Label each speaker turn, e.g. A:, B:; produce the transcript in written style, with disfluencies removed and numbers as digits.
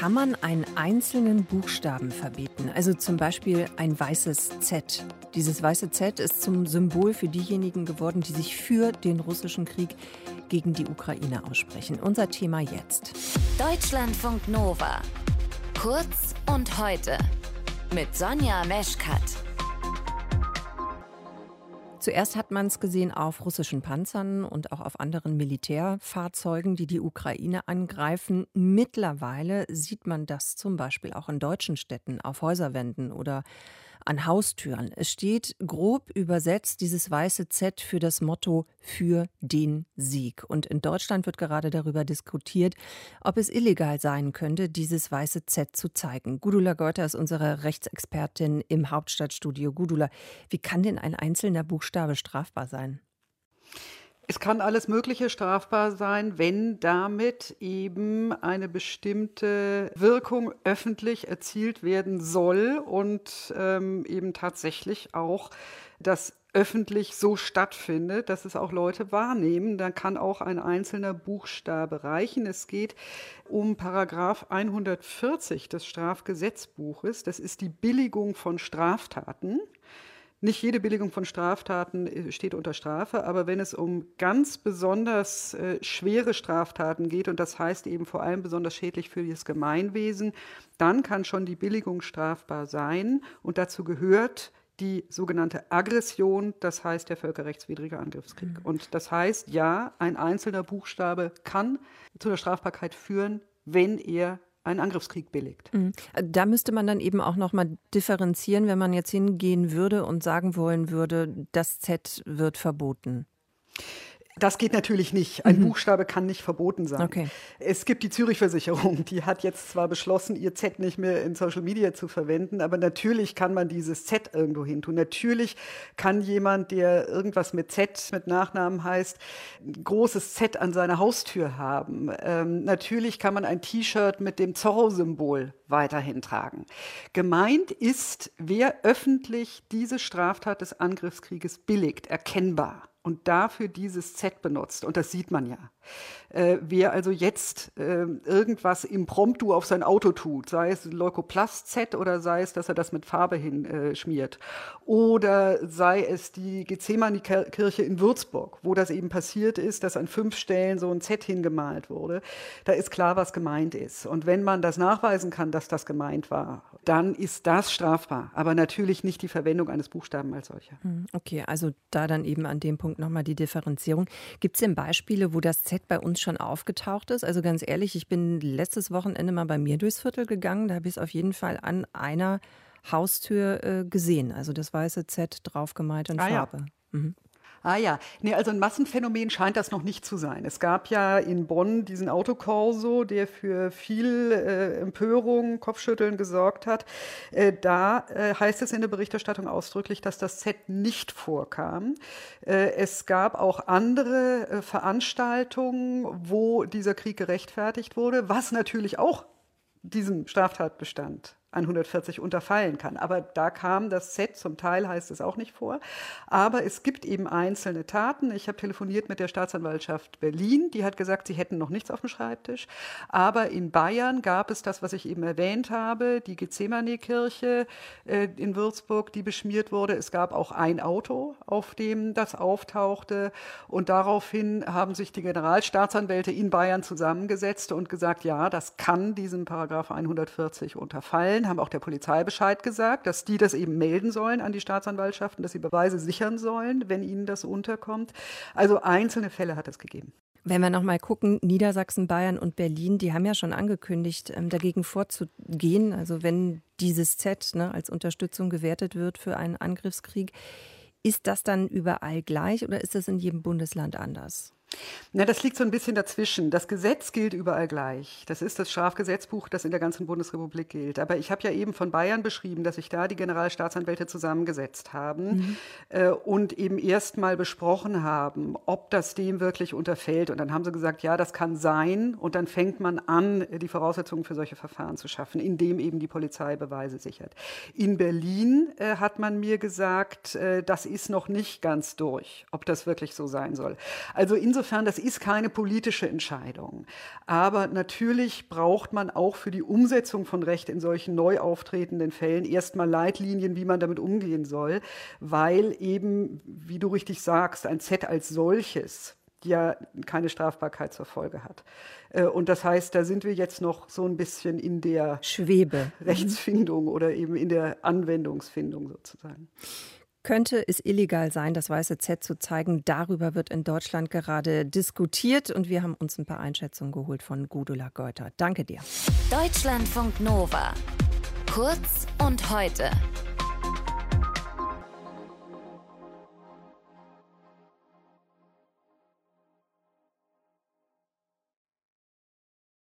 A: Kann man einen einzelnen Buchstaben verbieten? Also zum Beispiel ein weißes Z. Dieses weiße Z ist zum Symbol für diejenigen geworden, die sich für den russischen Krieg gegen die Ukraine aussprechen. Unser Thema jetzt.
B: Deutschlandfunk Nova. Kurz und heute. Mit Sonja Meschkat.
A: Zuerst hat man es gesehen auf russischen Panzern und auch auf anderen Militärfahrzeugen, die die Ukraine angreifen. Mittlerweile sieht man das zum Beispiel auch in deutschen Städten, auf Häuserwänden oder an Haustüren. Es steht grob übersetzt dieses weiße Z für das Motto „Für den Sieg". Und in Deutschland wird gerade darüber diskutiert, ob es illegal sein könnte, dieses weiße Z zu zeigen. Gudula Geuter ist unsere Rechtsexpertin im Hauptstadtstudio. Gudula, wie kann denn ein einzelner Buchstabe strafbar sein?
C: Es kann alles Mögliche strafbar sein, wenn damit eben eine bestimmte Wirkung öffentlich erzielt werden soll und eben tatsächlich auch das öffentlich so stattfindet, dass es auch Leute wahrnehmen. Dann kann auch ein einzelner Buchstabe reichen. Es geht um Paragraph 140 des Strafgesetzbuches. Das ist die Billigung von Straftaten. Nicht jede Billigung von Straftaten steht unter Strafe, aber wenn es um ganz besonders schwere Straftaten geht, und das heißt eben vor allem besonders schädlich für das Gemeinwesen, dann kann schon die Billigung strafbar sein. Und dazu gehört die sogenannte Aggression, das heißt der völkerrechtswidrige Angriffskrieg. Und das heißt, ja, ein einzelner Buchstabe kann zu der Strafbarkeit führen, wenn er einen Angriffskrieg billigt.
A: Da müsste man dann eben auch noch mal differenzieren, wenn man jetzt hingehen würde und sagen wollen würde, das Z wird verboten.
C: Das geht natürlich nicht. Ein Buchstabe kann nicht verboten sein.
A: Okay.
C: Es gibt die Zürich-Versicherung, die hat jetzt zwar beschlossen, ihr Z nicht mehr in Social Media zu verwenden, aber natürlich kann man dieses Z irgendwo hin tun. Natürlich kann jemand, der irgendwas mit Z, mit Nachnamen heißt, ein großes Z an seiner Haustür haben. Natürlich kann man ein T-Shirt mit dem Zorro-Symbol weiterhin tragen. Gemeint ist, wer öffentlich diese Straftat des Angriffskrieges billigt, erkennbar, und dafür dieses Z benutzt. Und das sieht man ja. Wer also jetzt irgendwas impromptu auf sein Auto tut, sei es Leukoplast-Z oder sei es, dass er das mit Farbe hinschmiert, oder sei es die Gethsemane-Kirche in Würzburg, wo das eben passiert ist, dass an 5 Stellen so ein Z hingemalt wurde, da ist klar, was gemeint ist. Und wenn man das nachweisen kann, dass das gemeint war, dann ist das strafbar. Aber natürlich nicht die Verwendung eines Buchstaben als solcher.
A: Okay, also da dann eben an dem Punkt nochmal die Differenzierung. Gibt es denn Beispiele, wo das Z bei uns schon aufgetaucht ist? Also ganz ehrlich, ich bin letztes Wochenende mal bei mir durchs Viertel gegangen. Da habe ich es auf jeden Fall an einer Haustür gesehen. Also das weiße Z draufgemalt in Farbe.
C: Ja. Ah ja, nee, also ein Massenphänomen scheint das noch nicht zu sein. Es gab ja in Bonn diesen Autokorso, der für viel Empörung, Kopfschütteln gesorgt hat. Da heißt es in der Berichterstattung ausdrücklich, dass das Z nicht vorkam. Es gab auch andere Veranstaltungen, wo dieser Krieg gerechtfertigt wurde, was natürlich auch diesem Straftatbestand 140 unterfallen kann. Aber da kam das Z, zum Teil heißt es auch nicht vor. Aber es gibt eben einzelne Taten. Ich habe telefoniert mit der Staatsanwaltschaft Berlin. Die hat gesagt, sie hätten noch nichts auf dem Schreibtisch. Aber in Bayern gab es das, was ich eben erwähnt habe, die Gethsemane-Kirche in Würzburg, die beschmiert wurde. Es gab auch ein Auto, auf dem das auftauchte. Und daraufhin haben sich die Generalstaatsanwälte in Bayern zusammengesetzt und gesagt, ja, das kann diesem Paragraph 140 unterfallen. Haben auch der Polizei Bescheid gesagt, dass die das eben melden sollen an die Staatsanwaltschaften, dass sie Beweise sichern sollen, wenn ihnen das unterkommt. Also einzelne Fälle hat es gegeben.
A: Wenn wir noch mal gucken, Niedersachsen, Bayern und Berlin, die haben ja schon angekündigt, dagegen vorzugehen. Also wenn dieses Z als Unterstützung gewertet wird für einen Angriffskrieg, ist das dann überall gleich oder ist das in jedem Bundesland anders?
C: Na, das liegt so ein bisschen dazwischen. Das Gesetz gilt überall gleich. Das ist das Strafgesetzbuch, das in der ganzen Bundesrepublik gilt. Aber ich habe ja eben von Bayern beschrieben, dass sich da die Generalstaatsanwälte zusammengesetzt haben und eben erst mal besprochen haben, ob das dem wirklich unterfällt. Und dann haben sie gesagt, ja, das kann sein. Und dann fängt man an, die Voraussetzungen für solche Verfahren zu schaffen, indem eben die Polizei Beweise sichert. In Berlin hat man mir gesagt, das ist noch nicht ganz durch, ob das wirklich so sein soll. Also insofern insofern, das ist keine politische Entscheidung. Aber natürlich braucht man auch für die Umsetzung von Recht in solchen neu auftretenden Fällen erstmal Leitlinien, wie man damit umgehen soll, weil eben, wie du richtig sagst, ein Z als solches ja keine Strafbarkeit zur Folge hat. Und das heißt, da sind wir jetzt noch so ein bisschen in der
A: Schwebe.
C: Rechtsfindung oder eben in der Anwendungsfindung sozusagen.
A: Könnte es illegal sein, das weiße Z zu zeigen? Darüber wird in Deutschland gerade diskutiert und wir haben uns ein paar Einschätzungen geholt von Gudula Geuter. Danke dir.
B: Deutschlandfunk Nova. Kurz und heute.